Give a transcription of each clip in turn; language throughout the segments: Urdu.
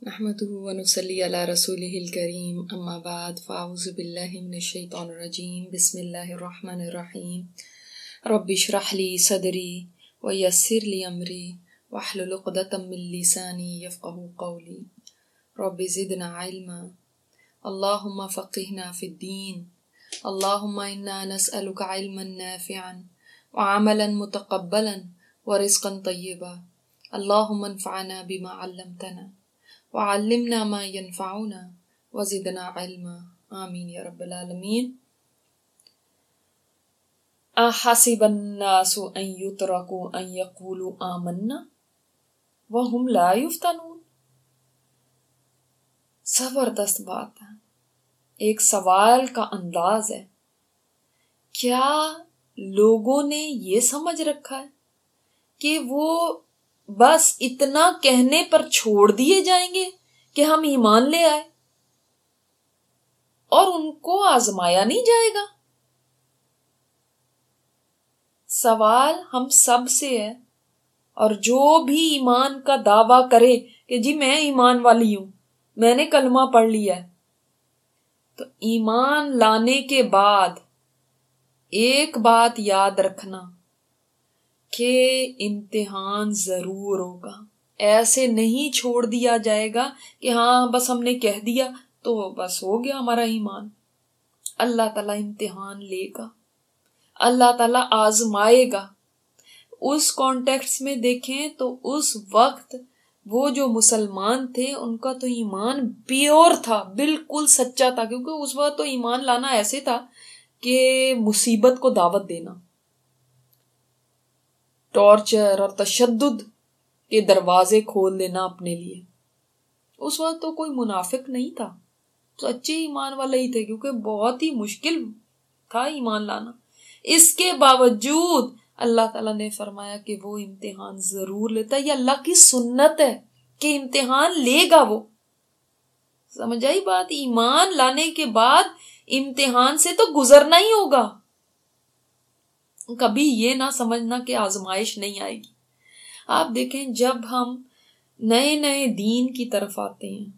نحمده ونصلي على رسوله الكريم اما بعد فاعوذ بالله من الشيطان الرجيم بسم الله الرحمن الرحيم رب اشرح لي صدري ويسر لي امري واحلل عقدة من لساني يفقهوا قولي رب زدنا علما اللهم فقهنا في الدين اللهم انا نسألك علما نافعا وعملا متقبلا ورزقا طيبا اللهم انفعنا بما علمتنا وعلمنا ما ينفعنا وزدنا علما آمین یا رب العالمین۔ احسب الناس ان يتركوا ان يقولوا آمنا وهم لا يفتنون۔ زبردست بات ہے، ایک سوال کا انداز ہے۔ کیا لوگوں نے یہ سمجھ رکھا ہے کہ وہ بس اتنا کہنے پر چھوڑ دیے جائیں گے کہ ہم ایمان لے آئے اور ان کو آزمایا نہیں جائے گا؟ سوال ہم سب سے ہے، اور جو بھی ایمان کا دعویٰ کرے کہ جی میں ایمان والی ہوں، میں نے کلمہ پڑھ لیا ہے، تو ایمان لانے کے بعد ایک بات یاد رکھنا کہ امتحان ضرور ہوگا۔ ایسے نہیں چھوڑ دیا جائے گا کہ ہاں بس ہم نے کہہ دیا تو بس ہو گیا ہمارا ایمان۔ اللہ تعالیٰ امتحان لے گا، اللہ تعالیٰ آزمائے گا۔ اس کانٹیکسٹ میں دیکھیں تو اس وقت وہ جو مسلمان تھے ان کا تو ایمان پیور تھا، بالکل سچا تھا، کیونکہ اس وقت تو ایمان لانا ایسے تھا کہ مصیبت کو دعوت دینا، ٹارچر اور تشدد کے دروازے کھول دینا اپنے لیے۔ اس وقت تو کوئی منافق نہیں تھا، سچے ایمان والے ہی تھے، کیونکہ بہت ہی مشکل تھا ایمان لانا۔ اس کے باوجود اللہ تعالیٰ نے فرمایا کہ وہ امتحان ضرور لیتا ہے، یہ اللہ کی سنت ہے کہ امتحان لے گا وہ۔ سمجھ آئی بات؟ ایمان لانے کے بعد امتحان سے تو گزرنا ہی ہوگا۔ کبھی یہ نہ سمجھنا کہ آزمائش نہیں آئے گی۔ آپ دیکھیں جب ہم نئے نئے دین کی طرف آتے ہیں،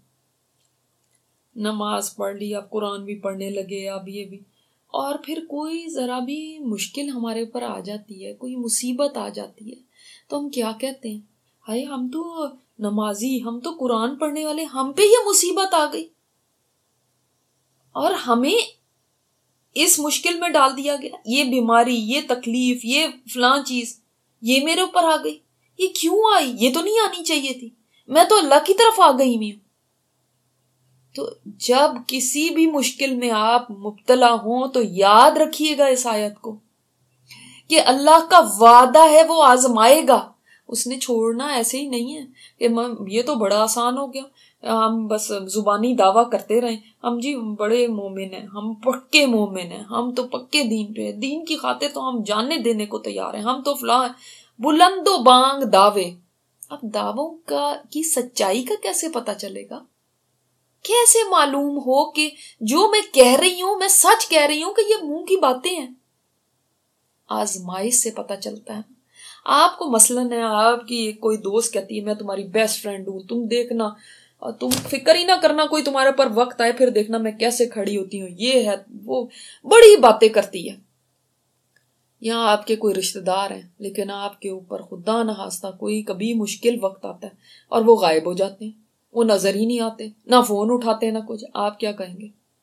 نماز پڑھ لی، اب قرآن بھی پڑھنے لگے، اب یہ بھی، اور پھر کوئی ذرا بھی مشکل ہمارے اوپر آ جاتی ہے، کوئی مصیبت آ جاتی ہے، تو ہم کیا کہتے ہیں؟ ہائے ہم تو نمازی، ہم تو قرآن پڑھنے والے، ہم پہ یہ مصیبت آ گئی اور ہمیں اس مشکل میں ڈال دیا گیا، یہ بیماری، یہ تکلیف، یہ فلاں چیز یہ میرے اوپر آ گئی، یہ کیوں آئی؟ یہ تو نہیں آنی چاہیے تھی، میں تو اللہ کی طرف آ گئی ہوں۔ تو جب کسی بھی مشکل میں آپ مبتلا ہوں تو یاد رکھیے گا اس آیت کو کہ اللہ کا وعدہ ہے وہ آزمائے گا۔ اس نے چھوڑنا ایسے ہی نہیں ہے کہ یہ تو بڑا آسان ہو گیا، ہم بس زبانی دعویٰ کرتے رہیں، ہم جی بڑے مومن ہیں، ہم پکے مومن ہیں، ہم تو پکے دین پہ ہیں، دین کی خاطر تو ہم جانے دینے کو تیار ہیں، ہم تو فلاں بلند و بانگ دعوے۔ اب دعووں کی سچائی کا کیسے پتا چلے گا؟ کیسے معلوم ہو کہ جو میں کہہ رہی ہوں میں سچ کہہ رہی ہوں کہ یہ منہ کی باتیں ہیں؟ آزمائش سے پتا چلتا ہے۔ آپ کو مثلاً ہے، آپ کی کوئی دوست کہتی ہے میں تمہاری بیسٹ فرینڈ ہوں، تم دیکھنا، تم فکر ہی نہ کرنا کوئی تمہارے پر وقت آئے پھر دیکھنا میں کیسے کھڑی ہوتی ہوں، یہ ہے وہ، بڑی باتیں کرتی ہے۔ یہاں آپ کے کوئی رشتہ دار ہیں لیکن آپ کے اوپر خدا نہ خواستہ کوئی کبھی مشکل وقت آتا ہے اور وہ غائب ہو جاتے ہیں، وہ نظر ہی نہیں آتے، نہ فون اٹھاتے ہیں نہ کچھ، آپ کیا کہیں گے؟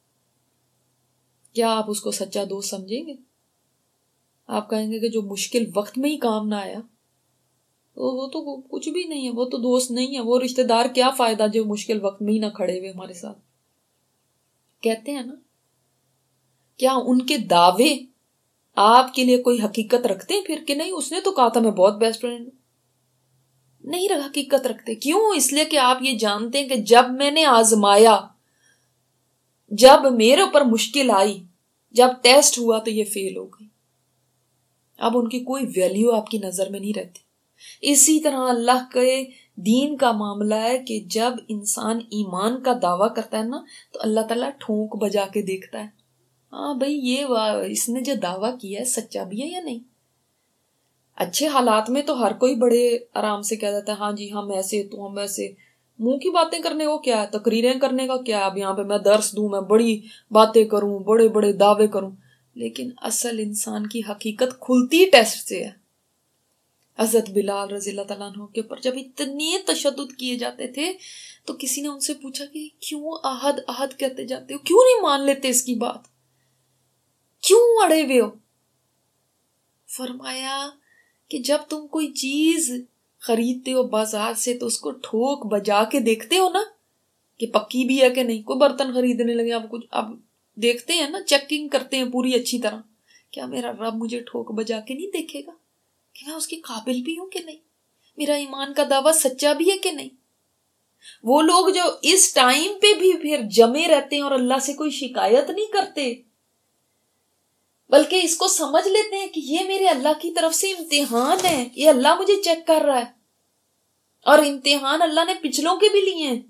کیا آپ اس کو سچا دوست سمجھیں گے؟ آپ کہیں گے کہ جو مشکل وقت میں ہی کام نہ آیا وہ تو کچھ بھی نہیں ہے، وہ تو دوست نہیں ہے، وہ رشتہ دار کیا فائدہ جو مشکل وقت میں ہی نہ کھڑے ہوئے ہمارے ساتھ۔ کہتے ہیں نا، کیا ان کے دعوے آپ کے لیے کوئی حقیقت رکھتے ہیں پھر کہ نہیں اس نے تو کہا تھا میں بہت بیسٹ فرینڈ ہوں؟ نہیں حقیقت رکھتے۔ کیوں؟ اس لیے کہ آپ یہ جانتے ہیں کہ جب میں نے آزمایا، جب میرے اوپر مشکل آئی، جب ٹیسٹ ہوا تو یہ فیل ہو گئی۔ اب ان کی کوئی ویلیو آپ کی نظر میں نہیں رہتی۔ اسی طرح اللہ کے دین کا معاملہ ہے کہ جب انسان ایمان کا دعویٰ کرتا ہے نا تو اللہ تعالیٰ ٹھونک بجا کے دیکھتا ہے، ہاں بھائی یہ اس نے جو دعویٰ کیا ہے سچا بھی ہے یا نہیں۔ اچھے حالات میں تو ہر کوئی بڑے آرام سے کہہ دیتا ہے ہاں جی ہم ایسے تو ہم ایسے، منہ کی باتیں کرنے کو کیا ہے، تقریریں کرنے کا کیا ہے، اب یہاں پہ میں درس دوں، میں بڑی باتیں کروں، بڑے بڑے دعوے کروں، لیکن اصل انسان کی حقیقت کھلتی ٹیسٹ سے ہے۔ حضرت بلال رضی اللہ تعالیٰ عنہ کے اوپر جب اتنے تشدد کیے جاتے تھے تو کسی نے ان سے پوچھا کہ کیوں احد احد کہتے جاتے ہو، کیوں نہیں مان لیتے اس کی بات، کیوں اڑے ہوئے ہو؟ فرمایا کہ جب تم کوئی چیز خریدتے ہو بازار سے تو اس کو ٹھوک بجا کے دیکھتے ہو نا کہ پکی بھی ہے کہ نہیں۔ کوئی برتن خریدنے لگے اب دیکھتے ہیں نا، چیکنگ کرتے ہیں پوری اچھی طرح، کیا میرا رب مجھے ٹھوک بجا کے نہیں دیکھے گا کہ میں اس کے قابل بھی ہوں کہ نہیں، میرا ایمان کا دعویٰ سچا بھی ہے کہ نہیں؟ وہ لوگ جو اس ٹائم پہ بھی پھر جمے رہتے ہیں اور اللہ سے کوئی شکایت نہیں کرتے، بلکہ اس کو سمجھ لیتے ہیں کہ یہ میرے اللہ کی طرف سے امتحان ہے، یہ اللہ مجھے چیک کر رہا ہے، اور امتحان اللہ نے پچھلوں کے بھی لیے ہیں،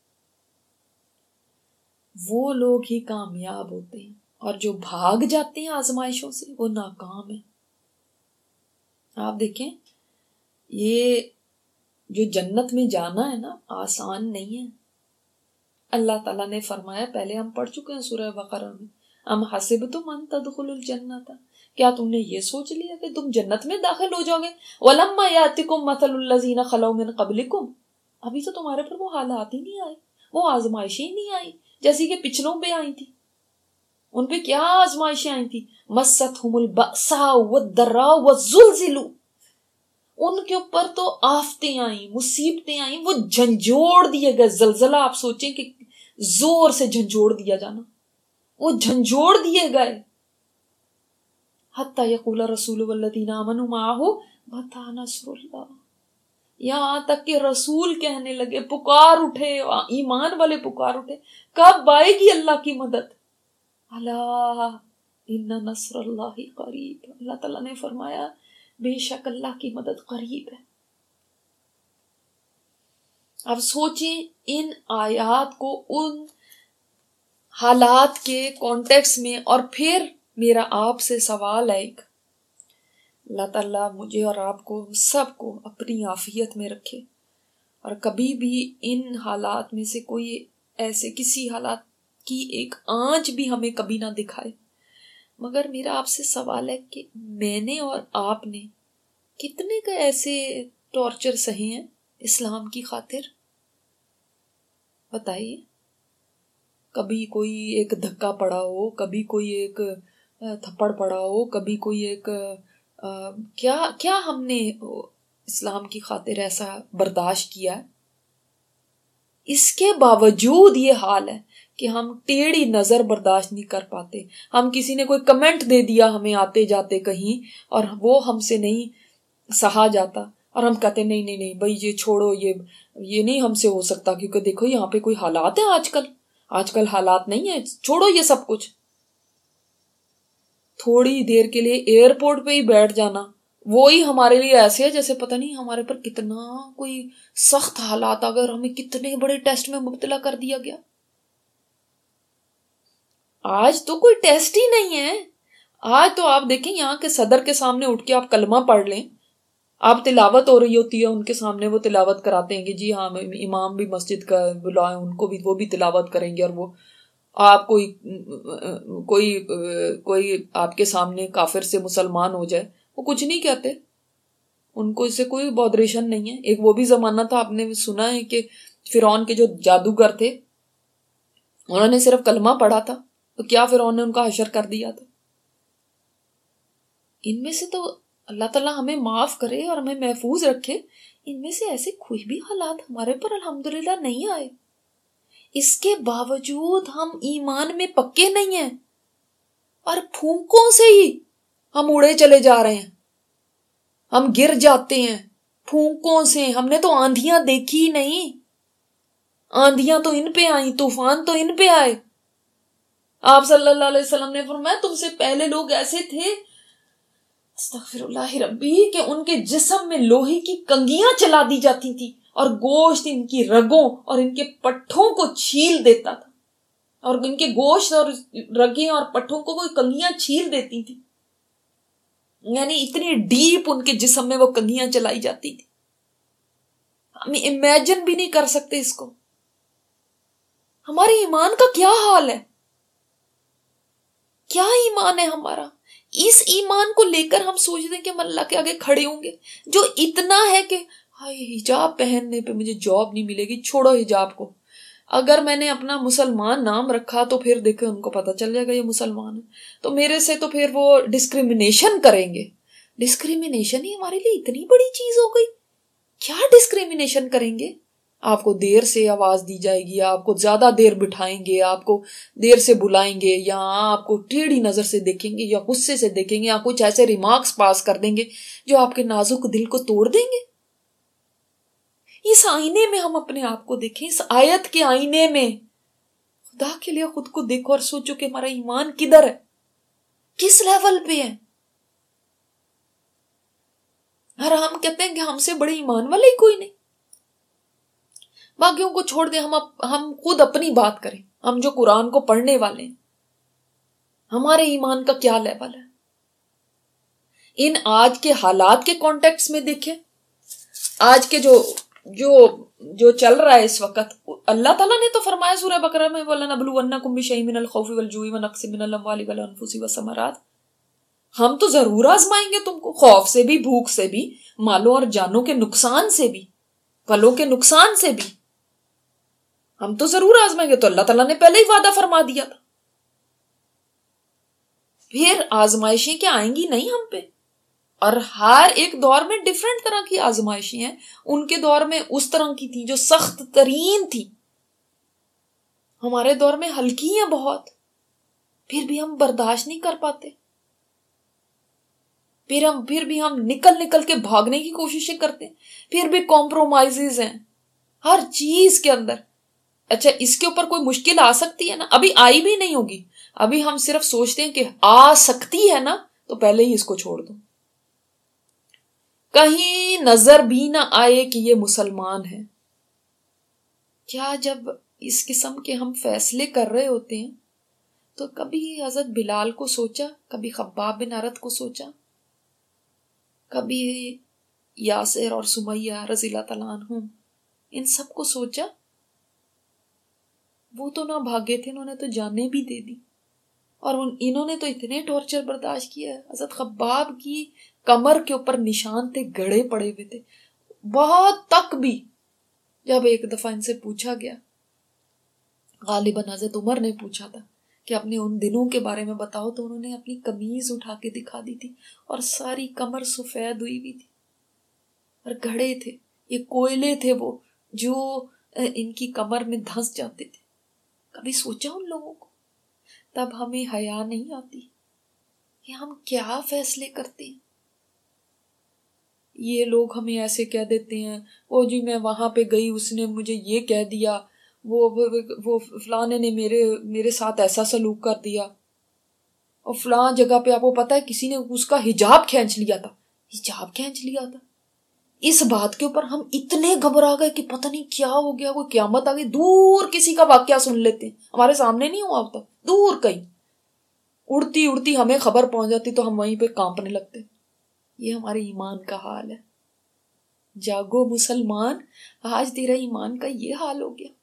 وہ لوگ ہی کامیاب ہوتے ہیں، اور جو بھاگ جاتے ہیں آزمائشوں سے وہ ناکام ہیں۔ آپ دیکھیں، یہ جو جنت میں جانا ہے نا آسان نہیں ہے۔ اللہ تعالیٰ نے فرمایا، پہلے ہم پڑھ چکے ہیں سورہ بقرہ میں، ام حسبتم ان تدخلوا الجنۃ، کیا تم نے یہ سوچ لیا کہ تم جنت میں داخل ہو جاؤ گے؟ ولما یاتکم مثل الذین خلوا من قبلکم، ابھی تو تمہارے پر وہ حالات ہی نہیں آئے، وہ آزمائشیں ہی نہیں آئی جیسی کہ پچھلوں پہ آئی تھی۔ ان پہ کیا آزمائشیں آئی تھی؟ مستہم البأساء والضراء والزلزلوا، ان کے اوپر تو آفتیں آئیں، مصیبتیں آئیں، وہ جھنجھوڑ دیے گئے۔ زلزلہ آپ سوچیں کہ زور سے جھنجھوڑ دیا جانا، وہ جھنجھوڑ دیے گئے۔ حتی یقول الرسول والذین آمنوا معہ متی نصر اللہ، یہاں تک کہ رسول کہنے لگے، پکار اٹھے، ایمان والے پکار اٹھے، کب آئے گی اللہ کی مدد؟ الا ان نصر اللہ قریب، اللہ تعالیٰ نے فرمایا بے شک اللہ کی مدد قریب ہے۔ اب سوچیں ان آیات کو ان حالات کے کانٹیکس میں، اور پھر میرا آپ سے سوال ہے ایک، اللہ تعالیٰ مجھے اور آپ کو سب کو اپنی عافیت میں رکھے، اور کبھی بھی ان حالات میں سے کوئی ایسے کسی حالات کی ایک آنچ بھی ہمیں کبھی نہ دکھائے۔ مگر میرا آپ سے سوال ہے کہ میں نے اور آپ نے کتنے کا ایسے ٹارچر سہے ہیں اسلام کی خاطر؟ بتائیے، کبھی کوئی ایک دھکا پڑا ہو، کبھی کوئی ایک تھپڑ پڑا ہو، کبھی کوئی ایک کیا ہم نے اسلام کی خاطر ایسا برداشت کیا ہے؟ اس کے باوجود یہ حال ہے کہ ہم ٹیڑھی نظر برداشت نہیں کر پاتے۔ ہم کسی نے کوئی کمنٹ دے دیا ہمیں آتے جاتے کہیں، اور وہ ہم سے نہیں سہا جاتا، اور ہم کہتے نہیں نہیں نہیں بھائی یہ چھوڑو، یہ نہیں ہم سے ہو سکتا، کیونکہ دیکھو یہاں پہ کوئی حالات ہیں، آج کل حالات نہیں ہیں، چھوڑو یہ سب کچھ۔ تھوڑی دیر کے لیے ایئرپورٹ پہ ہی بیٹھ جانا وہی ہمارے لیے ایسے ہے جیسے پتہ نہیں ہمارے پر کتنا کوئی سخت حالات، اگر ہمیں کتنے بڑے ٹیسٹ میں مبتلا کر دیا گیا۔ آج تو کوئی ٹیسٹ ہی نہیں ہے۔ آج تو آپ دیکھیں یہاں کے صدر کے سامنے اٹھ کے آپ کلمہ پڑھ لیں، آپ تلاوت ہو رہی ہوتی ہے ان کے سامنے، وہ تلاوت کراتے ہیں کہ جی ہاں امام بھی مسجد کا بلائیں ان کو بھی، وہ بھی تلاوت کریں گے، اور وہ آپ کوئی آپ کے سامنے کافر سے مسلمان ہو جائے، وہ کچھ نہیں کہتے، ان کو اس سے کوئی بودریشن نہیں ہے۔ ایک وہ بھی زمانہ تھا، آپ نے سنا ہے کہ فرعون کے جو جادوگر تھے انہوں نے صرف کلمہ پڑھا تھا تو کیا فرعون نے ان کا حشر کر دیا تھا۔ ان میں سے تو اللہ تعالیٰ ہمیں معاف کرے اور ہمیں محفوظ رکھے، ان میں سے ایسے کوئی بھی حالات ہمارے پر الحمدللہ نہیں آئے۔ اس کے باوجود ہم ایمان میں پکے نہیں ہیں، اور پھونکوں سے ہی ہم اڑے چلے جا رہے ہیں، ہم گر جاتے ہیں پھونکوں سے۔ ہم نے تو آندھیاں دیکھی ہی نہیں، آندھیاں تو ان پہ آئیں، طوفان تو ان پہ آئے۔ آپ صلی اللہ علیہ وسلم نے فرمایا تم سے پہلے لوگ ایسے تھے، استغفر اللہ ربی، کہ ان کے جسم میں لوہے کی کنگیاں چلا دی جاتی تھی، اور گوشت ان کی رگوں اور ان کے پٹھوں کو چھیل دیتا تھا، اور ان کے گوشت اور رگیں اور پٹھوں کو کوئی کنگیاں چھیل دیتی تھی، یعنی اتنی ڈیپ ان کے جسم میں وہ کنگیاں چلائی جاتی تھی۔ ہم امیجن بھی نہیں کر سکتے اس کو. ہمارے ایمان کا کیا حال ہے, کیا ایمان ہے ہمارا. اس ایمان کو لے کر ہم سوچ دیں کہ ہم اللہ کے آگے کھڑے ہوں گے, جو اتنا ہے کہ ہائے حجاب پہننے پہ مجھے جاب نہیں ملے گی, چھوڑو حجاب کو. اگر میں نے اپنا مسلمان نام رکھا تو پھر دیکھیں ان کو پتہ چل جائے گا یہ مسلمان ہے, تو میرے سے تو پھر وہ ڈسکریمنیشن کریں گے. ڈسکریمنیشن ہی ہمارے لیے اتنی بڑی چیز ہو گئی. کیا ڈسکریمنیشن کریں گے؟ آپ کو دیر سے آواز دی جائے گی, آپ کو زیادہ دیر بٹھائیں گے, آپ کو دیر سے بلائیں گے, یا آپ کو ٹیڑھی نظر سے دیکھیں گے, یا غصے سے دیکھیں گے, یا کچھ ایسے ریمارکس پاس کر دیں گے جو آپ کے نازک دل کو توڑ دیں گے. اس آئینے میں ہم اپنے آپ کو دیکھیں, اس آیت کے آئینے میں خدا کے لیے خود کو دیکھو اور سوچو کہ ہمارا ایمان کدھر ہے, کس لیول پہ ہے. اور ہم کہتے ہیں کہ ہم سے بڑے ایمان والے ہی کوئی نہیں. باقیوں کو چھوڑ دیں, ہم خود اپنی بات کریں. ہم جو قرآن کو پڑھنے والے ہیں, ہمارے ایمان کا کیا لیول ہے. ان آج کے حالات کے کانٹیکس میں دیکھیں, آج کے جو چل رہا ہے اس وقت, اللہ تعالیٰ نے تو فرمایا سورہ بقرہ میں وَلَنَبْلُوَنَّكُمْ بِشَيْءٍ مِّنَ الْخَوْفِ وَالْجُوعِ وَنَقْصٍ مِّنَ الْأَمْوَالِ وَالْأَنفُسِ وَالثَّمَرَاتِ. ہم تو ضرور آزمائیں گے تم کو, خوف سے بھی, بھوک سے بھی, مالوں اور جانوں کے نقصان سے بھی, پھلوں کے نقصان سے بھی. ہم تو ضرور آزمائیں گے, تو اللہ تعالیٰ نے پہلے ہی وعدہ فرما دیا تھا. پھر آزمائشیں کیا آئیں گی نہیں ہم پہ, اور ہر ایک دور میں ڈیفرنٹ طرح کی آزمائشیں ہیں. ان کے دور میں اس طرح کی تھی جو سخت ترین تھی, ہمارے دور میں ہلکی ہیں بہت, پھر بھی ہم برداشت نہیں کر پاتے. پھر بھی ہم نکل کے بھاگنے کی کوششیں کرتے ہیں. پھر بھی کمپرومائزز ہیں ہر چیز کے اندر. اچھا, اس کے اوپر کوئی مشکل آ سکتی ہے نا, ابھی آئی بھی نہیں ہوگی, ابھی ہم صرف سوچتے ہیں کہ آ سکتی ہے نا, تو پہلے ہی اس کو چھوڑ دو. کہیں نظر بھی نہ آئے کہ یہ مسلمان ہے. کیا جب اس قسم کے ہم فیصلے کر رہے ہوتے ہیں تو کبھی حضرت بلال کو سوچا, کبھی خباب بن ارت کو سوچا, کبھی یاسر اور سمیہ رضی اللہ تعالیٰ عنہم, ان سب کو سوچا؟ وہ تو نہ بھاگے تھے, انہوں نے تو جانیں بھی دے دی, اور انہوں نے تو اتنے ٹارچر برداشت کیا ہے. حضرت خباب کی کمر کے اوپر نشان تھے, گڑھے پڑے ہوئے تھے بہت تک بھی. جب ایک دفعہ ان سے پوچھا گیا, غالباً حضرت عمر نے پوچھا تھا کہ اپنے ان دنوں کے بارے میں بتاؤ, تو انہوں نے اپنی قمیض اٹھا کے دکھا دی تھی, اور ساری کمر سفید ہوئی ہوئی تھی, اور گھڑے تھے, یہ کوئلے تھے وہ جو ان کی کمر میں دھنس جاتے تھے. کبھی سوچا ان لوگوں کو؟ تب ہمیں حیا نہیں آتی کہ ہم کیا فیصلے کرتے ہیں. یہ لوگ ہمیں ایسے کہہ دیتے ہیں, او جی میں وہاں پہ گئی, اس نے مجھے یہ کہہ دیا, وہ فلانے نے میرے ساتھ ایسا سلوک کر دیا, اور فلاں جگہ پہ آپ کو پتا ہے کسی نے اس کا حجاب کھینچ لیا تھا. اس بات کے اوپر ہم اتنے گھبرا گئے کہ پتہ نہیں کیا ہو گیا, کوئی قیامت آ گئی. دور کسی کا واقعہ سن لیتے ہیں, ہمارے سامنے نہیں ہوا ہوتا, دور کہیں اڑتی ہمیں خبر پہنچ جاتی تو ہم وہیں پہ کانپنے لگتے. یہ ہمارے ایمان کا حال ہے. جاگو مسلمان, آج تیرا ایمان کا یہ حال ہو گیا.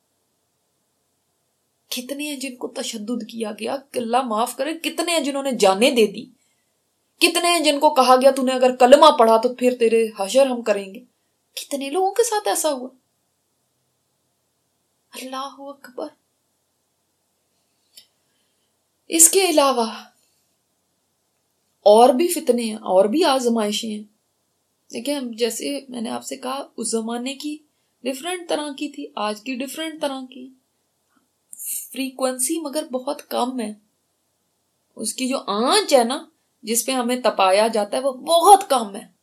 کتنے ہیں جن کو تشدد کیا گیا, اللہ معاف کرے, کتنے ہیں جنہوں نے جانیں دے دی, کتنے ہیں جن کو کہا گیا تو نے اگر کلمہ پڑھا تو پھر تیرے حشر ہم کریں گے. کتنے لوگوں کے ساتھ ایسا ہوا. اللہ اکبر. اس کے علاوہ اور بھی فتنے ہیں, اور بھی آزمائشیں ہیں. دیکھیں, جیسے میں نے آپ سے کہا اس زمانے کی ڈیفرنٹ طرح کی تھی, آج کی ڈیفرنٹ طرح کی, فریکوینسی مگر بہت کم ہے. اس کی جو آنچ ہے نا جس پہ ہمیں تپایا جاتا ہے وہ بہت کم ہے,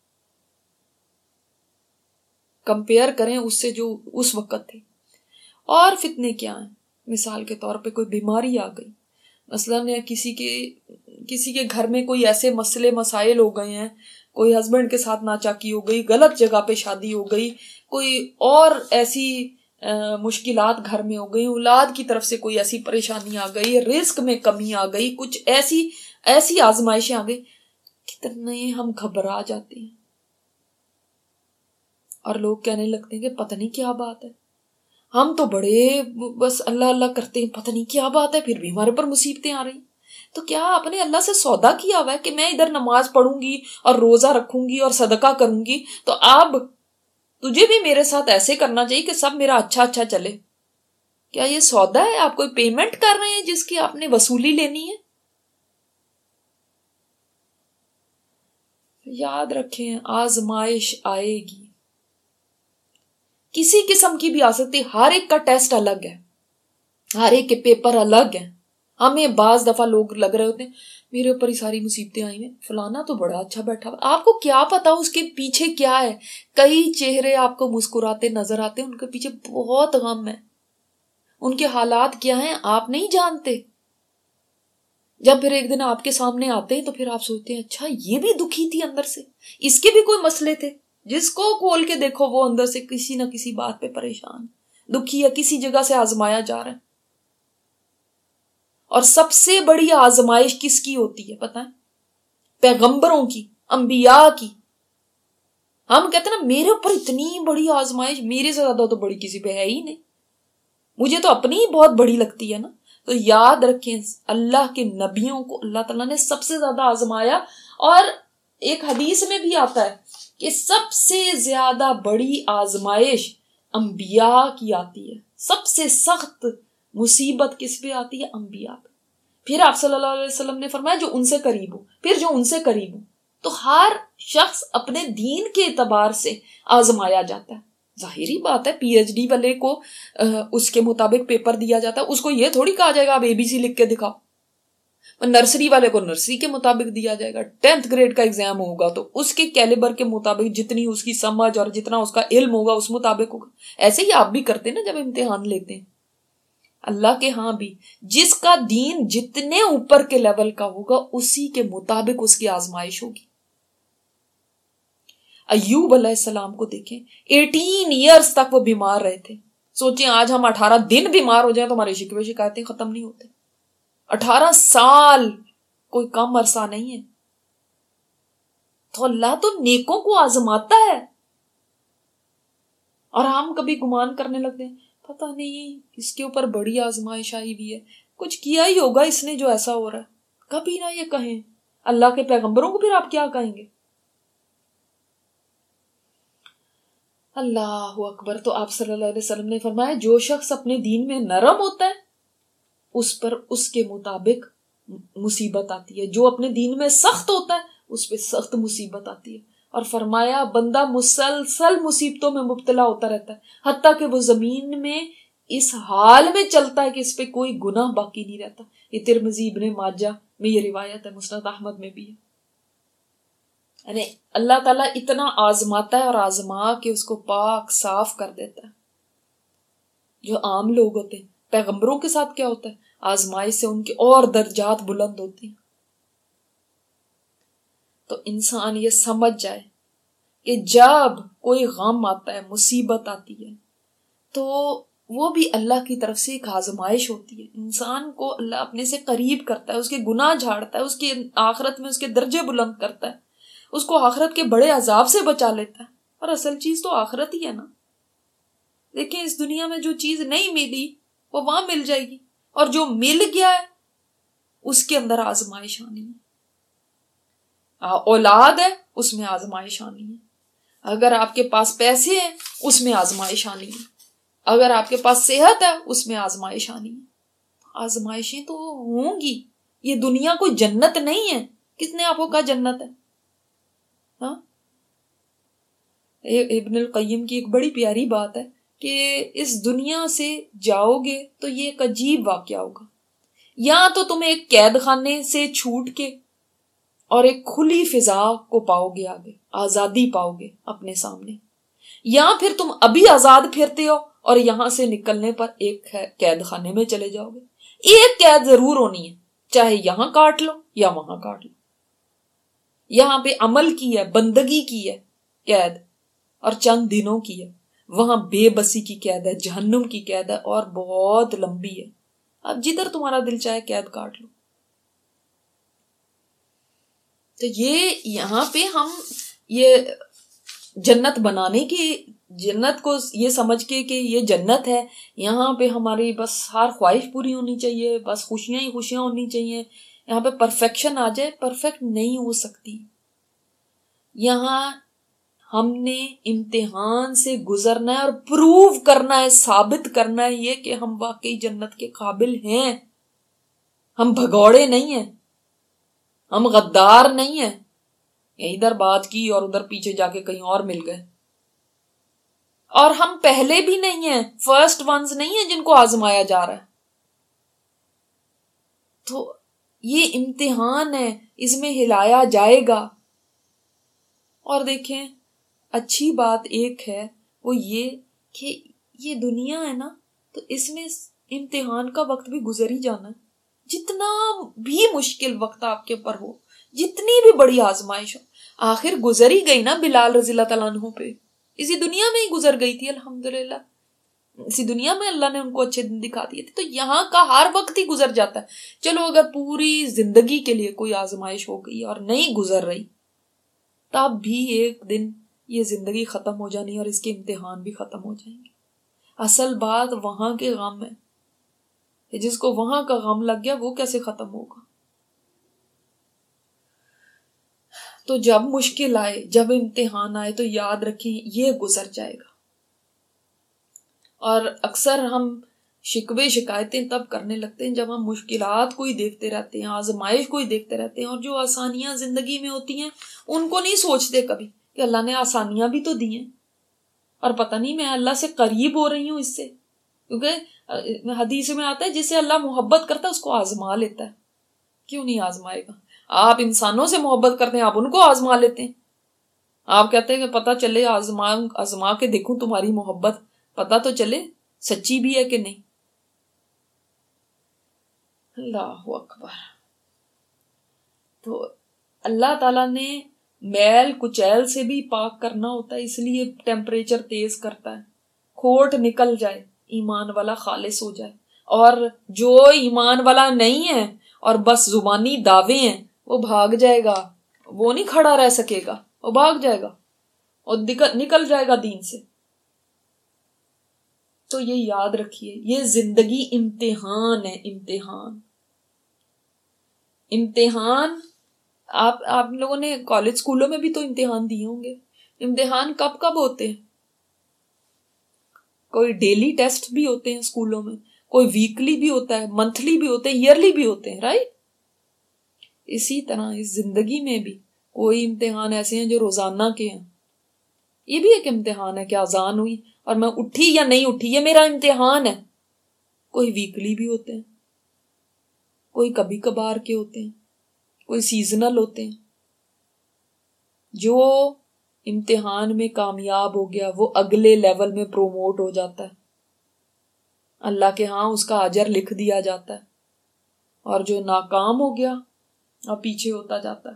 کمپیئر کریں اس سے جو اس وقت تھے. اور فتنے کیا ہیں؟ مثال کے طور پہ کوئی بیماری آ گئی, مثلاً کسی کے گھر میں کوئی ایسے مسئلے مسائل ہو گئے ہیں, کوئی ہسبینڈ کے ساتھ ناچاکی ہو گئی, غلط جگہ پہ شادی ہو گئی, کوئی اور ایسی مشکلات گھر میں ہو گئی, اولاد کی طرف سے کوئی ایسی پریشانی آ گئی, رزق میں کمی آ گئی, کچھ ایسی آزمائشیں آ گئی, کتنے ہم گھبرا جاتے ہیں. اور لوگ کہنے لگتے ہیں کہ پتہ نہیں کیا بات ہے، ہم تو بڑے بس اللہ اللہ کرتے ہیں، پتہ نہیں کیا بات ہے، پھر بھی ہمارے پر مصیبتیں آ رہی ہیں۔ تو کیا آپ نے اللہ سے سودا کیا ہوا ہے کہ میں ادھر نماز پڑھوں گی اور روزہ رکھوں گی اور صدقہ کروں گی تو اب تجھے بھی میرے ساتھ ایسے کرنا چاہیے کہ سب میرا اچھا اچھا چلے؟ کیا یہ سودا ہے؟ آپ کوئی پیمنٹ کر رہے ہیں جس کی آپ نے وصولی لینی ہے؟ یاد رکھیں آزمائش آئے گی، کسی قسم کی بھی آ سکتی، ہر ایک کا ٹیسٹ الگ ہے، ہر ایک کے پیپر الگ ہیں۔ ہمیں بعض دفعہ لوگ لگ رہے ہوتے ہیں میرے اوپر ہی ساری مصیبتیں آئی ہیں، فلانا تو بڑا اچھا بیٹھا ہوا، آپ کو کیا پتا اس کے پیچھے کیا ہے؟ کئی چہرے آپ کو مسکراتے نظر آتے ہیں، ان کے پیچھے بہت غم ہے، ان کے حالات کیا ہیں آپ نہیں جانتے۔ جب پھر ایک دن آپ کے سامنے آتے ہیں تو پھر آپ سوچتے ہیں اچھا یہ بھی دکھی تھی اندر سے، اس کے بھی کوئی مسئلے تھے، جس کو کھول کے دیکھو وہ اندر سے کسی نہ کسی بات پہ پریشان دکھی ہے، کسی جگہ سے آزمایا جا رہا ہے۔ اور سب سے بڑی آزمائش کس کی ہوتی ہے پتہ ہے؟ پیغمبروں کی، انبیاء کی۔ ہم کہتے ہیں نا میرے اوپر اتنی بڑی آزمائش، میرے سے زیادہ تو بڑی کسی پہ ہے ہی نہیں، مجھے تو اپنی ہی بہت بڑی لگتی ہے نا۔ تو یاد رکھیں اللہ کے نبیوں کو اللہ تعالیٰ نے سب سے زیادہ آزمایا، اور ایک حدیث میں بھی آتا ہے کہ سب سے زیادہ بڑی آزمائش انبیاء کی آتی ہے، سب سے سخت مصیبت کس پہ آتی ہے؟ انبیاء پہ۔ پھر آپ صلی اللہ علیہ وسلم نے فرمایا جو ان سے قریب ہو، پھر جو ان سے قریب ہو۔ تو ہر شخص اپنے دین کے اعتبار سے آزمایا جاتا ہے۔ ظاہری بات ہے پی ایچ ڈی والے کو اس کے مطابق پیپر دیا جاتا ہے، اس کو یہ تھوڑی کہا جائے گا آپ ABC لکھ کے دکھاؤ۔ نرسری والے کو نرسری کے مطابق دیا جائے گا، 10th گریڈ کا ایگزام ہوگا تو اس کے کیلیبر کے مطابق جتنی اس کی سمجھ اور جتنا اس کا علم ہوگا اس مطابق ہوگا۔ ایسے ہی آپ بھی کرتے ہیں نا جب امتحان لیتے ہیں، اللہ کے ہاں بھی جس کا دین جتنے اوپر کے لیول کا ہوگا اسی کے مطابق اس کی آزمائش ہوگی۔ ایوب علیہ السلام کو دیکھیں، 18 ایئرز تک وہ بیمار رہے تھے۔ سوچیں آج ہم 18 دن بیمار ہو جائیں تو ہمارے شکوے شکایتیں ختم نہیں ہوتے۔ 18 سال کوئی کم عرصہ نہیں ہے۔ تو اللہ تو نیکوں کو آزماتا ہے، اور ہم کبھی گمان کرنے لگتے ہیں پتہ نہیں اس کے اوپر بڑی آزمائش آئی ہوئی ہے، کچھ کیا ہی ہوگا اس نے جو ایسا ہو رہا ہے۔ کبھی نہ یہ کہیں، اللہ کے پیغمبروں کو پھر آپ کیا کہیں گے؟ اللہ اکبر۔ تو آپ صلی اللہ علیہ وسلم نے فرمایا جو شخص اپنے دین میں نرم ہوتا ہے اس پر اس کے مطابق مصیبت آتی ہے، جو اپنے دین میں سخت ہوتا ہے اس پہ سخت مصیبت آتی ہے۔ اور فرمایا بندہ مسلسل مصیبتوں میں مبتلا ہوتا رہتا ہے حتیٰ کہ وہ زمین میں اس حال میں چلتا ہے کہ اس پہ کوئی گناہ باقی نہیں رہتا۔ یہ ترمذی ابن ماجہ میں یہ روایت ہے، مسند احمد میں بھی ہے۔ یعنی اللہ تعالیٰ اتنا آزماتا ہے اور آزما کے اس کو پاک صاف کر دیتا ہے۔ جو عام لوگ ہوتے ہیں، پیغمبروں کے ساتھ کیا ہوتا ہے؟ آزمائی سے ان کے اور درجات بلند ہوتے ہیں۔ تو انسان یہ سمجھ جائے کہ جب کوئی غم آتا ہے، مصیبت آتی ہے، تو وہ بھی اللہ کی طرف سے ایک آزمائش ہوتی ہے۔ انسان کو اللہ اپنے سے قریب کرتا ہے، اس کے گناہ جھاڑتا ہے، اس کی آخرت میں اس کے درجے بلند کرتا ہے، اس کو آخرت کے بڑے عذاب سے بچا لیتا ہے۔ اور اصل چیز تو آخرت ہی ہے نا۔ دیکھیں اس دنیا میں جو چیز نہیں ملی وہ وہاں مل جائے گی، اور جو مل گیا ہے اس کے اندر آزمائش آنی ہے۔ اولاد ہے اس میں آزمائش آنی ہے، اگر آپ کے پاس پیسے ہیں اس میں آزمائش آنی ہے، اگر آپ کے پاس صحت ہے اس میں آزمائش آنی ہے۔ آزمائشیں تو ہوں گی، یہ دنیا کوئی جنت نہیں ہے۔ کس نے آپ کو کہا جنت ہے؟ ہاں، ابن القیم کی ایک بڑی پیاری بات ہے کہ اس دنیا سے جاؤ گے تو یہ ایک عجیب واقعہ ہوگا، یا تو تم ایک قید خانے سے چھوٹ کے اور ایک کھلی فضا کو پاؤ گے، آگے آزادی پاؤ گے اپنے سامنے، یا پھر تم ابھی آزاد پھرتے ہو اور یہاں سے نکلنے پر ایک قید خانے میں چلے جاؤ گے۔ ایک قید ضرور ہونی ہے، چاہے یہاں کاٹ لو یا وہاں کاٹ لو۔ یہاں پہ عمل کی ہے، بندگی کی ہے قید، اور چند دنوں کی ہے، وہاں بے بسی کی قید ہے، جہنم کی قید ہے، اور بہت لمبی ہے۔ اب جدھر تمہارا دل چاہے قید کاٹ لو۔ تو یہ یہاں پہ ہم یہ جنت بنانے کی جنت کو یہ سمجھ کے کہ یہ جنت ہے، یہاں پہ ہماری بس ہر خواہش پوری ہونی چاہیے، بس خوشیاں ہی خوشیاں ہونی چاہیے، یہاں پہ پرفیکشن آ جائے، پرفیکٹ نہیں ہو سکتی. یہاں ہم نے امتحان سے گزرنا ہے اور پروو کرنا ہے، ثابت کرنا ہے یہ کہ ہم واقعی جنت کے قابل ہیں. ہم بھگوڑے نہیں ہیں، ہم غدار نہیں ہیں، ادھر بات کی اور ادھر پیچھے جا کے کہیں اور مل گئے. اور ہم پہلے بھی نہیں ہیں، فرسٹ ونز نہیں ہیں جن کو آزمایا جا رہا ہے. تو یہ امتحان ہے، اس میں ہلایا جائے گا. اور دیکھیں اچھی بات ایک ہے وہ یہ کہ یہ دنیا ہے نا، تو اس میں امتحان کا وقت بھی گزر ہی جانا ہے. جتنا بھی مشکل وقت آپ کے پر ہو، جتنی بھی بڑی آزمائش ہو، آخر گزر ہی گئی نا. بلال رضی اللہ تعالیٰ عنہ پہ اسی دنیا میں ہی گزر گئی تھی، الحمدللہ اسی دنیا میں اللہ نے ان کو اچھے دن دکھا دیے تھے. تو یہاں کا ہر وقت ہی گزر جاتا ہے. چلو اگر پوری زندگی کے لیے کوئی آزمائش ہو گئی اور نہیں گزر رہی، تب بھی ایک دن یہ زندگی ختم ہو جانی اور اس کے امتحان بھی ختم ہو جائیں گے. اصل بات وہاں کے غم ہے، جس کو وہاں کا غم لگ گیا وہ کیسے ختم ہوگا. تو جب مشکل آئے، جب امتحان آئے، تو یاد رکھیں یہ گزر جائے گا. اور اکثر ہم شکوے شکایتیں تب کرنے لگتے ہیں جب ہم مشکلات کو ہی دیکھتے رہتے ہیں، آزمائش کو ہی دیکھتے رہتے ہیں، اور جو آسانیاں زندگی میں ہوتی ہیں ان کو نہیں سوچتے کبھی کہ اللہ نے آسانیاں بھی تو دی ہیں، اور پتہ نہیں میں اللہ سے قریب ہو رہی ہوں اس سے. کیونکہ حدیث میں آتا ہے جس سے اللہ محبت کرتا ہے اس کو آزما لیتا ہے. کیوں نہیں آزمائے گا؟ آپ انسانوں سے محبت کرتے ہیں، آپ ان کو آزما لیتے ہیں. آپ کہتے ہیں کہ پتہ چلے آزما کے دیکھوں تمہاری محبت، پتہ تو چلے سچی بھی ہے کہ نہیں. اللہ اکبر. تو اللہ تعالیٰ نے میل کچیل سے بھی پاک کرنا ہوتا ہے، اس لیے ٹیمپریچر تیز کرتا ہے. کھوٹ نکل جائے، ایمان والا خالص ہو جائے. اور جو ایمان والا نہیں ہے اور بس زبانی دعوے ہیں، وہ بھاگ جائے گا، وہ نہیں کھڑا رہ سکے گا، وہ بھاگ جائے گا اور نکل جائے گا دین سے. تو یہ یاد رکھیے، یہ زندگی امتحان ہے. امتحان آپ لوگوں نے کالج اسکولوں میں بھی تو امتحان دیے ہوں گے. امتحان کب کب ہوتے ہیں؟ کوئی ڈیلی ٹیسٹ بھی ہوتے ہیں اسکولوں میں، کوئی ویکلی بھی ہوتا ہے، منتھلی بھی ہوتے ہیں، ایئرلی بھی ہوتے ہیں، رائٹ. اسی طرح اس زندگی میں بھی کوئی امتحان ایسے ہیں جو روزانہ کے ہیں. یہ بھی ایک امتحان ہے کہ اذان ہوئی اور میں اٹھی یا نہیں اٹھی، یہ میرا امتحان ہے. کوئی ویکلی بھی ہوتے ہیں، کوئی کبھی کبھار کے ہوتے ہیں، کوئی سیزنل ہوتے ہیں. جو امتحان میں کامیاب ہو گیا وہ اگلے لیول میں پروموٹ ہو جاتا ہے، اللہ کے ہاں اس کا اجر لکھ دیا جاتا ہے. اور جو ناکام ہو گیا اور پیچھے ہوتا جاتا ہے.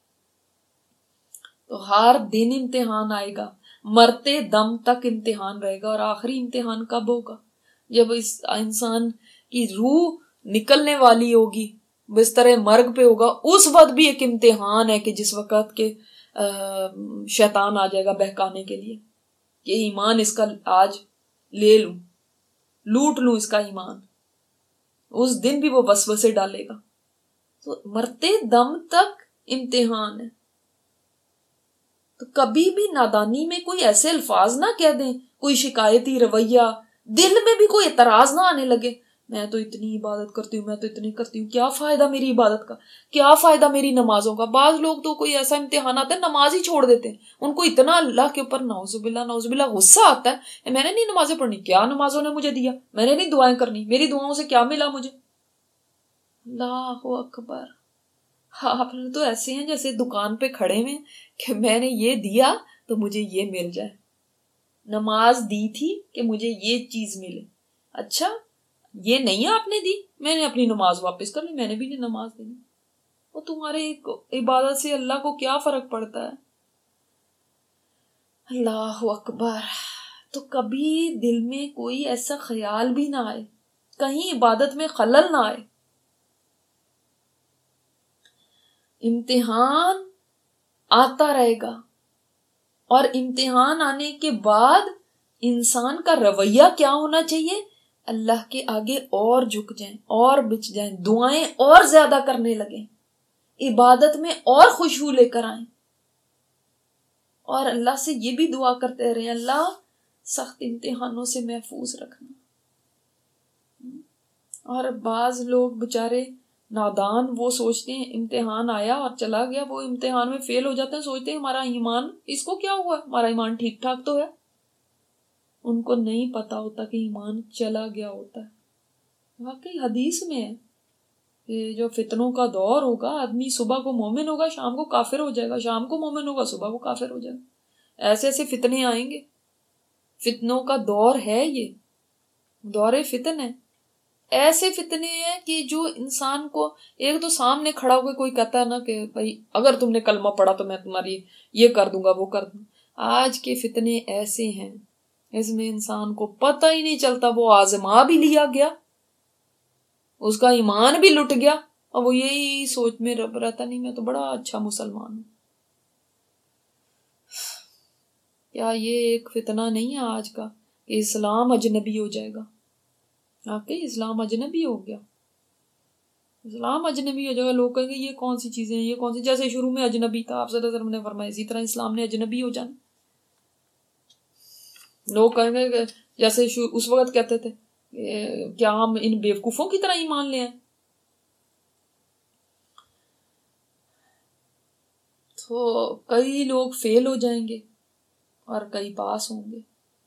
تو ہر دن امتحان آئے گا، مرتے دم تک امتحان رہے گا. اور آخری امتحان کب ہوگا؟ جب اس انسان کی روح نکلنے والی ہوگی، بستر مرگ پہ ہوگا. اس وقت بھی ایک امتحان ہے کہ جس وقت کے شیطان آ جائے گا بہکانے کے لیے کہ ایمان اس کا آج لے لوں، لوٹ لوں اس کا ایمان. اس دن بھی وہ وسوسے ڈالے گا. تو مرتے دم تک امتحان ہے. تو کبھی بھی نادانی میں کوئی ایسے الفاظ نہ کہہ دیں، کوئی شکایتی رویہ، دل میں بھی کوئی اعتراض نہ آنے لگے. میں تو اتنی عبادت کرتی ہوں، میں تو اتنی کرتی ہوں، کیا فائدہ میری عبادت کا، کیا فائدہ میری نمازوں کا. بعض لوگ تو کوئی ایسا امتحان آتا ہے نماز ہی چھوڑ دیتے ہیں. ان کو اتنا اللہ کے اوپر نعوذ باللہ غصہ آتا ہے، میں نے نہیں نمازیں پڑھنی، کیا نمازوں نے مجھے دیا، میں نے نہیں دعائیں کرنی، میری دعاؤں سے کیا ملا مجھے. اللہ اکبر. آپ تو ایسے ہیں جیسے دکان پہ کھڑے ہوئے کہ میں نے یہ دیا تو مجھے یہ مل جائے، نماز دی تھی کہ مجھے یہ چیز ملے. اچھا یہ نہیں آپ نے دی، میں نے اپنی نماز واپس کر لی، میں نے بھی نہیں نماز دینی. وہ تمہارے عبادت سے اللہ کو کیا فرق پڑتا ہے. اللہ اکبر. تو کبھی دل میں کوئی ایسا خیال بھی نہ آئے، کہیں عبادت میں خلل نہ آئے. امتحان آتا رہے گا، اور امتحان آنے کے بعد انسان کا رویہ کیا ہونا چاہیے؟ اللہ کے آگے اور جھک جائیں اور بچ جائیں، دعائیں اور زیادہ کرنے لگیں، عبادت میں اور خوشبو لے کر آئیں، اور اللہ سے یہ بھی دعا کرتے رہیں اللہ سخت امتحانوں سے محفوظ رکھنا۔ اور بعض لوگ بےچارے نادان، وہ سوچتے ہیں امتحان آیا اور چلا گیا، وہ امتحان میں فیل ہو جاتے ہیں، سوچتے ہیں ہمارا ایمان، اس کو کیا ہوا، ہمارا ایمان ٹھیک ٹھاک تو ہے۔ ان کو نہیں پتا ہوتا کہ ایمان چلا گیا ہوتا ہے۔ واقعی حدیث میں ہے کہ جو فتنوں کا دور ہوگا، آدمی صبح کو مومن ہوگا، شام کو کافر ہو جائے گا، شام کو مومن ہوگا، صبح کو کافر ہو جائے گا۔ ایسے ایسے فتنے آئیں گے، فتنوں کا دور ہے، یہ دور فتن ہے۔ ایسے فتنے ہیں کہ جو انسان کو، ایک تو سامنے کھڑا ہو کے کوئی کہتا ہے نا کہ بھائی اگر تم نے کلمہ پڑھا تو میں تمہاری یہ کر دوں گا وہ کر دوں گا۔ آج کے فتنے ایسے ہیں، اس میں انسان کو پتہ ہی نہیں چلتا، وہ آزما بھی لیا گیا، اس کا ایمان بھی لٹ گیا، اور وہ یہی سوچ میں رب رہتا نہیں میں تو بڑا اچھا مسلمان ہوں۔ کیا یہ ایک فتنہ نہیں ہے آج کا کہ اسلام اجنبی ہو جائے گا؟ واقعی اسلام اجنبی ہو گیا، اسلام اجنبی ہو جائے گا۔ لوگ کہیں گے یہ کون سی چیزیں ہیں، یہ کون سی، جیسے شروع میں اجنبی تھا، آپ صلی اللہ علیہ وسلم نے فرمایا، اسی طرح اسلام نے اجنبی ہو جانا۔ لوگ کہیں گے کہ جیسے اس وقت کہتے تھے کیا ہم ان بیوقوفوں کی طرح ایمان لے آئیں؟ تو کئی لوگ فیل ہو جائیں گے اور کئی پاس ہوں گے۔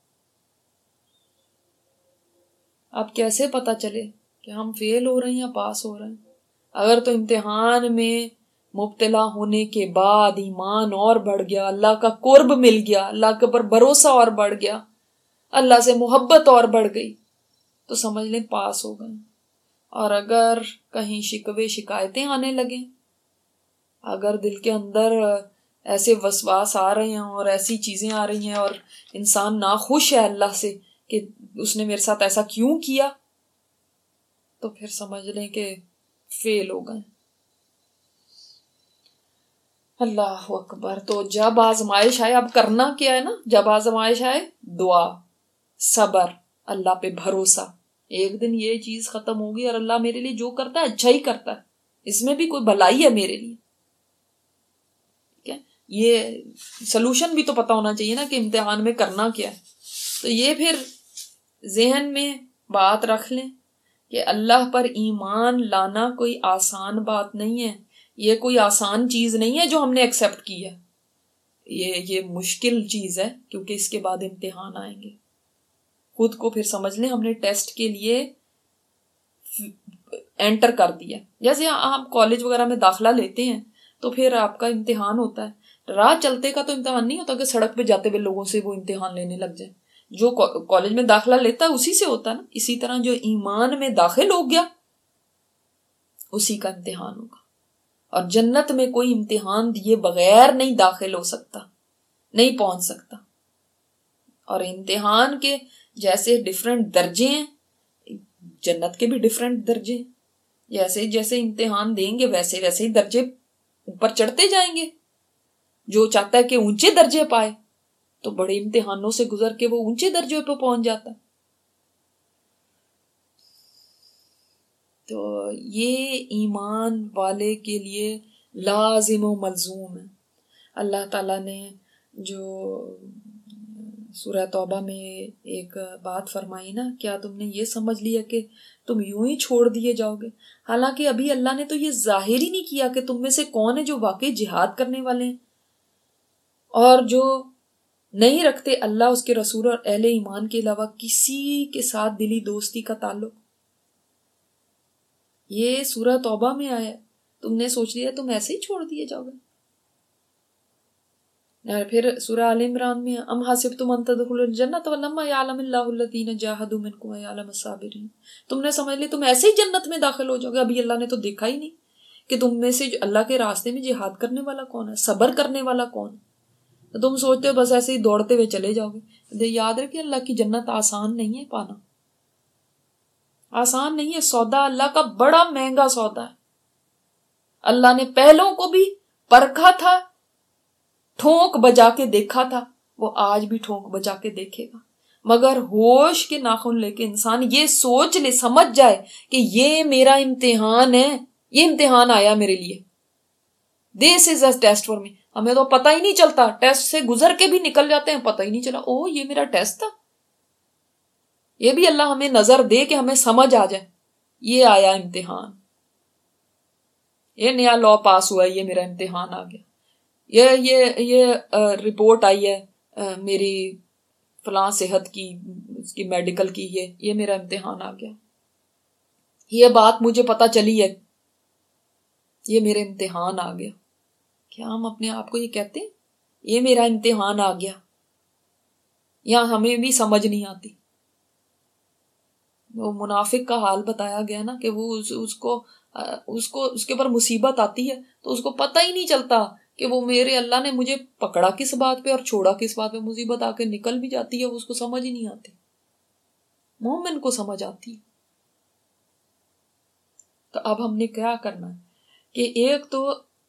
اب کیسے پتا چلے کہ ہم فیل ہو رہے ہیں یا پاس ہو رہے ہیں؟ اگر تو امتحان میں مبتلا ہونے کے بعد ایمان اور بڑھ گیا، اللہ کا قرب مل گیا، اللہ کے اوپر بھروسہ اور بڑھ گیا، اللہ سے محبت اور بڑھ گئی، تو سمجھ لیں پاس ہو گئے۔ اور اگر کہیں شکوے شکایتیں آنے لگیں، اگر دل کے اندر ایسے وسواس آ رہے ہیں اور ایسی چیزیں آ رہی ہیں اور انسان ناخوش ہے اللہ سے کہ اس نے میرے ساتھ ایسا کیوں کیا، تو پھر سمجھ لیں کہ فیل ہو گئے۔ اللہ اکبر۔ تو جب آزمائش آئے، اب کرنا کیا ہے نا، جب آزمائش آئے دعا، صبر، اللہ پہ بھروسہ، ایک دن یہ چیز ختم ہوگی اور اللہ میرے لیے جو کرتا ہے اچھا ہی کرتا ہے، اس میں بھی کوئی بھلائی ہے میرے لیے۔ یہ سلوشن بھی تو پتا ہونا چاہیے نا کہ امتحان میں کرنا کیا ہے۔ تو یہ پھر ذہن میں بات رکھ لیں کہ اللہ پر ایمان لانا کوئی آسان بات نہیں ہے، یہ کوئی آسان چیز نہیں ہے جو ہم نے ایکسیپٹ کی ہے، یہ مشکل چیز ہے، کیونکہ اس کے بعد امتحان آئیں گے۔ خود کو پھر سمجھ لیں ہم نے ٹیسٹ کے لیے انٹر کر دیا۔ جیسے آپ کالج وغیرہ میں داخلہ لیتے ہیں تو پھر آپ کا امتحان ہوتا ہے، راہ چلتے کا تو امتحان نہیں ہوتا کہ سڑک پہ جاتے ہوئے لوگوں سے وہ امتحان لینے لگ جائیں۔ جو کالج میں داخلہ لیتا ہے اسی سے ہوتا ہے نا، اسی طرح جو ایمان میں داخل ہو گیا اسی کا امتحان ہوگا۔ اور جنت میں کوئی امتحان دیے بغیر نہیں داخل ہو سکتا، نہیں پہنچ سکتا۔ اور امتحان کے جیسے ڈیفرنٹ درجے ہیں، جنت کے بھی ڈیفرنٹ درجے ہیں، جیسے جیسے امتحان دیں گے ویسے ویسے ہی درجے اوپر چڑھتے جائیں گے۔ جو چاہتا ہے کہ اونچے درجے پائے تو بڑے امتحانوں سے گزر کے وہ اونچے درجے پہ پہنچ جاتا ہے۔ تو یہ ایمان والے کے لیے لازم و ملزوم ہے۔ اللہ تعالیٰ نے جو سورہ توبہ میں ایک بات فرمائی نا، کیا تم نے یہ سمجھ لیا کہ تم یوں ہی چھوڑ دیے جاؤ گے؟ حالانکہ ابھی اللہ نے تو یہ ظاہر ہی نہیں کیا کہ تم میں سے کون ہے جو واقعی جہاد کرنے والے ہیں اور جو نہیں رکھتے اللہ، اس کے رسول اور اہل ایمان کے علاوہ کسی کے ساتھ دلی دوستی کا تعلق۔ یہ سورہ توبہ میں آیا، تم نے سوچ لیا تم ایسے ہی چھوڑ دیے جاؤ گے۔ اور پھر سورہ آل عمران میں ام حسبتم ان تدخلوا الجنۃ ولما یعلم اللہ الذین جاہدوا منکم ویعلم الصابرین، تم نے سمجھ لی تم ایسے ہی جنت میں داخل ہو جاؤ گے، ابھی اللہ نے تو دیکھا ہی نہیں کہ تم میں سے اللہ کے راستے میں جہاد کرنے والا کون ہے، صبر کرنے والا کون ہے۔ تو تم سوچتے ہو بس ایسے ہی دوڑتے ہوئے چلے جاؤ گے۔ یاد رکھیں اللہ کی جنت آسان نہیں ہے پانا، آسان نہیں ہے، سودا اللہ کا بڑا مہنگا سودا ہے۔ اللہ نے پہلوں کو بھی پرکھا تھا، ٹھونک بجا کے دیکھا تھا، وہ آج بھی ٹھونک بجا کے دیکھے گا۔ مگر ہوش کے ناخن لے کے انسان یہ سوچ لے، سمجھ جائے کہ یہ میرا امتحان ہے، یہ امتحان آیا میرے لیے، دس از اے ٹیسٹ فار می. ہمیں تو پتہ ہی نہیں چلتا، ٹیسٹ سے گزر کے بھی نکل جاتے ہیں، پتہ ہی نہیں چلا او یہ میرا ٹیسٹ تھا. یہ بھی اللہ ہمیں نظر دے کہ ہمیں سمجھ آ جائے یہ آیا امتحان، یہ نیا لا پاس ہوا ہے، یہ میرا امتحان آ گیا، یہ رپورٹ آئی ہے میری فلاں صحت کی، اس کی میڈیکل کی، یہ میرا امتحان آ گیا، یہ بات مجھے پتا چلی ہے، یہ میرے امتحان آ گیا. کیا ہم اپنے آپ کو یہ کہتے ہیں یہ میرا امتحان آ گیا؟ یا ہمیں بھی سمجھ نہیں آتی. وہ منافق کا حال بتایا گیا نا کہ وہ اس کے اوپر مصیبت آتی ہے تو اس کو پتہ ہی نہیں چلتا کہ وہ میرے اللہ نے مجھے پکڑا کس بات پہ اور چھوڑا کس بات پہ. مصیبت آ کے نکل بھی جاتی ہے، اس کو سمجھ ہی نہیں آتی. مومن کو سمجھ آتی ہے. تو اب ہم نے کیا کرنا ہے کہ ایک تو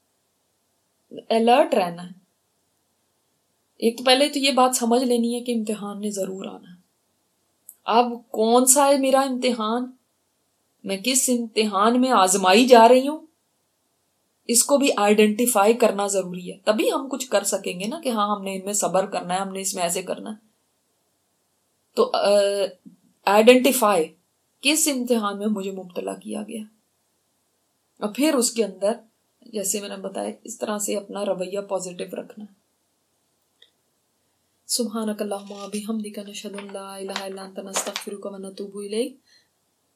الرٹ رہنا ہے. ایک تو پہلے تو یہ بات سمجھ لینی ہے کہ امتحان نے ضرور آنا ہے. اب کون سا ہے میرا امتحان، میں کس امتحان میں آزمائی جا رہی ہوں، اس کو بھی آئیڈینٹیفائی کرنا ضروری ہے. تبھی ہم کچھ کر سکیں گے نا کہ ہاں ہم نے ان میں صبر کرنا ہے، ہم نے اس میں ایسے کرنا ہے. تو آئیڈینٹیفائی کس امتحان میں مجھے مبتلا کیا گیا، اور پھر اس کے اندر جیسے میں نے بتایا اس طرح سے اپنا رویہ پازیٹیو رکھنا ہے. سبحانک اللہم و بحمدک نشہد ان لا الہ الا انت نستغفرک و نتوب الیک.